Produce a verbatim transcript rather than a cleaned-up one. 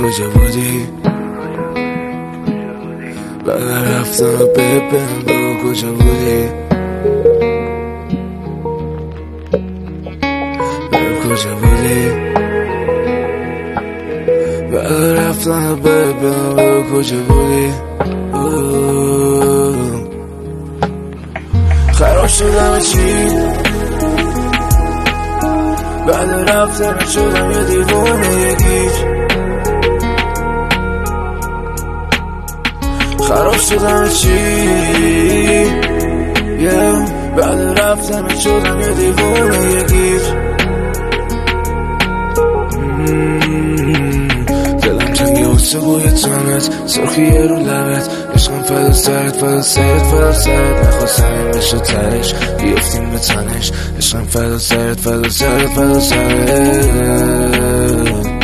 کجا بودی؟ بعد رفتن ببین بگو کجا بودی؟ بگو کجا بودی؟ بعد رفتن ببین بگو کجا بودی؟ خراب شدم چی؟ بعد رفتن شدم یه دیوانه یه گیج. خراب شدم چی؟ yeah. بعد رفتن شدم یه دیوانه یه گیج. دلم تنگی واسه بوی تنت، سرخی رو لبت، عشقم فدا سرت فدا سرت فدا سرت. نخواست همین بشه ترش بیفتیم به تنش. عشقم فدا سرت فدا سرت فدا سرت.